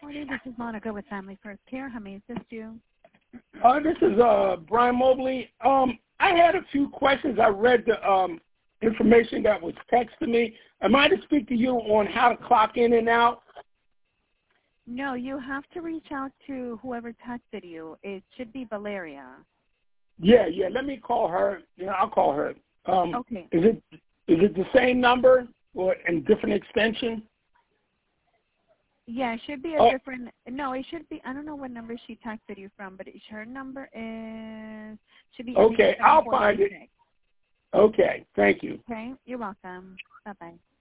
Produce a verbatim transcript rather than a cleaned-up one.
Morning, this is Monica with Family First Care. How may I assist you? Uh, this is uh, Brian Mobley. Um, I had a few questions. I read the um, information that was texted to me. Am I to speak to you on how to clock in and out? No, you have to reach out to whoever texted you. It should be Valeria. Yeah, yeah. Let me call her. Yeah, I'll call her. Um, Okay. Is it is it the same number or and different extension? Yeah, it should be a Oh. different. No, it should be. I don't know what number she texted you from, but it, her number is should be. Okay, I'll find it. Okay, thank you. Okay, you're welcome. Bye bye.